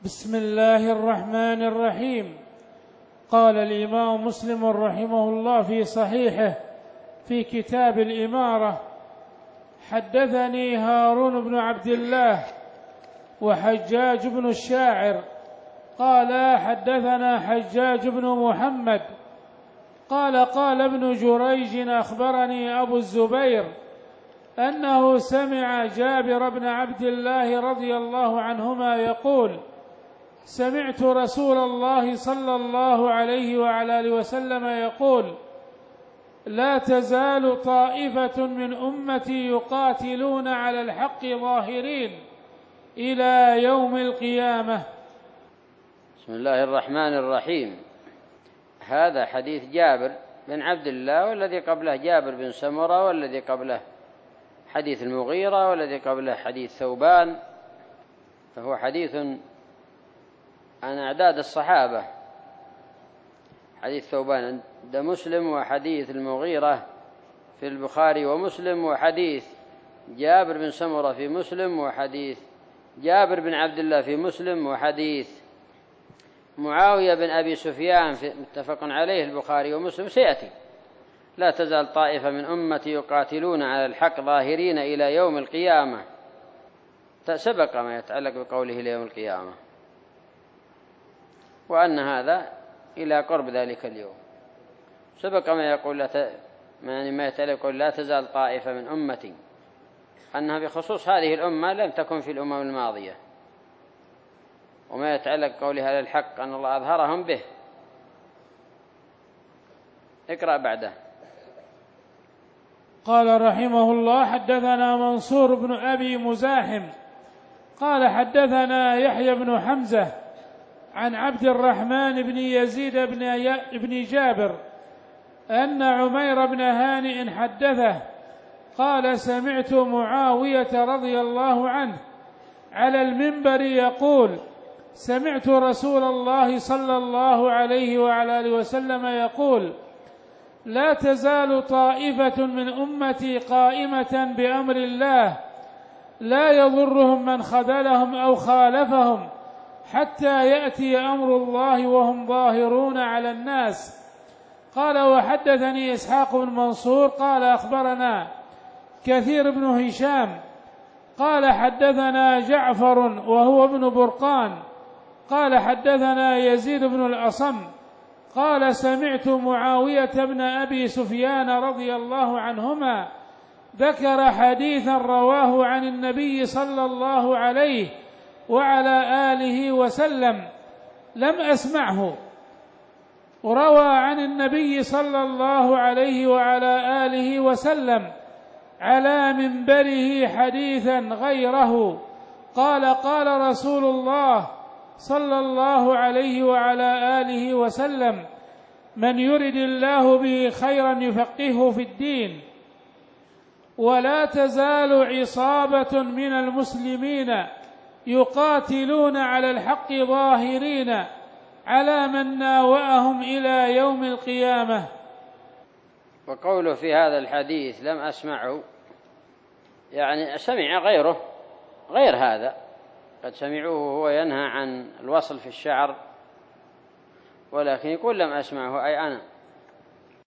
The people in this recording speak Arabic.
بسم الله الرحمن الرحيم. قال الإمام مسلم رحمه الله في صحيحه في كتاب الإمارة: حدثني هارون بن عبد الله وحجاج بن الشاعر قال حدثنا حجاج بن محمد قال ابن جريج أخبرني أبو الزبير أنه سمع جابر بن عبد الله رضي الله عنهما يقول: سمعت رسول الله صلى الله عليه وعلى آله وسلم يقول: لا تزال طائفة من أمتي يقاتلون على الحق ظاهرين إلى يوم القيامة. بسم الله الرحمن الرحيم. هذا حديث جابر بن عبد الله، والذي قبله جابر بن سمرة، والذي قبله حديث المغيرة، والذي قبله حديث ثوبان، فهو حديث عن أعداد الصحابة. حديث ثوبان عند مسلم، وحديث المغيرة في البخاري ومسلم، وحديث جابر بن سمرة في مسلم، وحديث جابر بن عبد الله في مسلم، وحديث معاوية بن أبي سفيان متفق عليه البخاري ومسلم سيأتي: لا تزال طائفة من أمتي يقاتلون على الحق ظاهرين إلى يوم القيامة. سبق ما يتعلق بقوله إلى يوم القيامة، وأن هذا إلى قرب ذلك اليوم. سبق ما يقول ما يتعلق بقول لا تزال طائفة من أمتي، أنها بخصوص هذه الأمة لم تكن في الأمم الماضية. وما يتعلق قوله على الحق أن الله أظهرهم به. اقرأ بعده. قال رحمه الله: حدثنا منصور بن أبي مزاحم قال حدثنا يحيى بن حمزة عن عبد الرحمن بن يزيد بن جابر أن عمير بن هانئ حدثه قال: سمعت معاوية رضي الله عنه على المنبر يقول: سمعت رسول الله صلى الله عليه وعلى آله وسلم يقول: لا تزال طائفة من أمتي قائمة بأمر الله لا يضرهم من خذلهم أو خالفهم حتى يأتي أمر الله وهم ظاهرون على الناس. قال: وحدثني إسحاق بن منصور قال أخبرنا كثير بن هشام قال حدثنا جعفر وهو ابن برقان قال حدثنا يزيد بن الأصم قال: سمعت معاوية بن أبي سفيان رضي الله عنهما ذكر حديثا رواه عن النبي صلى الله عليه وعلى آله وسلم لم أسمعه، وروى عن النبي صلى الله عليه وعلى آله وسلم على منبره حديثا غيره. قال رسول الله صلى الله عليه وعلى آله وسلم: من يرد الله به خيرا يفقهه في الدين. ولا تزال عصابة من المسلمين يقاتلون على الحق ظاهرين على من ناوأهم إلى يوم القيامة. وقوله في هذا الحديث لم أسمعه، يعني سمع غيره غير هذا، قد سمعوه وهو ينهى عن الوصل في الشعر، ولكن يقول لم أسمعه أي أنا